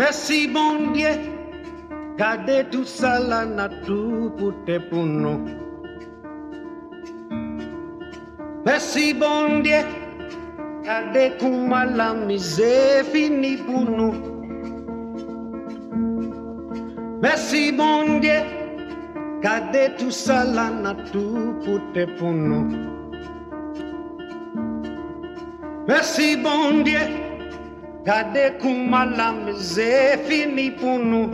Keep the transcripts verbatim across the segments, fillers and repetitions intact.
Merci bon Dieu, gardez tout ça là, n'a tout pour te pour nous. Merci bon Dieu, gardez comment la misère finit pour nous. Merci bon Dieu, gardez tout ça là, n'a tout pour te pour nous. Merci bon Dieu, gardez comment la misère finit pour nous.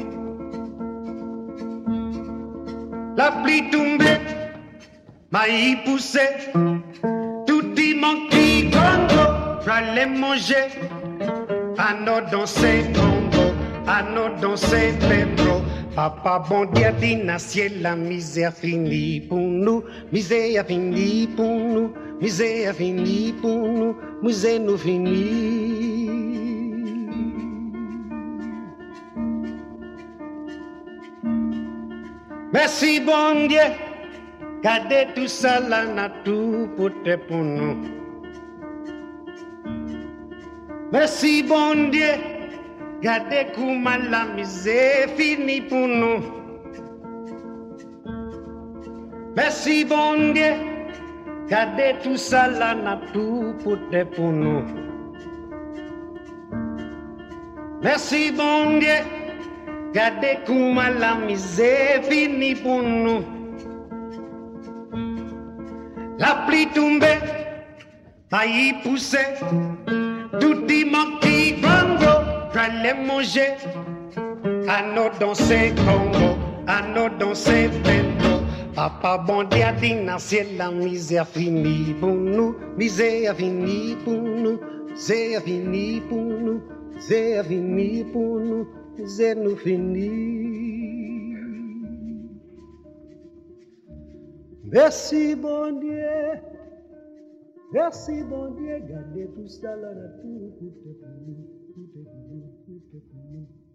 La pluie tombée, maïs poussé, tout dimanche qui Congo, j'allais manger. À nos danser Congo, à nos danser Pedro. Papa bon Dieu dit na ciel la misère finit pour nous, misère finit pour nous, misère finit pour nous, misère nous finit. Merci bon Dieu, gardez tout ça là, n'a tout pour te pour nous. Merci bon Dieu, gardez comment la misère finit pour nous. Merci bon Dieu, gardez tout ça là, n'a tout pour te pour nous. Merci bon Dieu, gardez comment la misère finit pour nous. La pluie tombée, maïs poussé, tout dimanche qui Congo, j'allais manger. À nos danser Congo, à nos danser Pedro. Papa bon Dieu a dit na ciel la misère finit pour nous, misère finit pour nous, misère finit pour nous, misère finit pour nous. C'est nous fini. Merci bon Dieu, merci bon Dieu, gardez tout ça là, tout, tout est fini, tout est fini, tout est fini.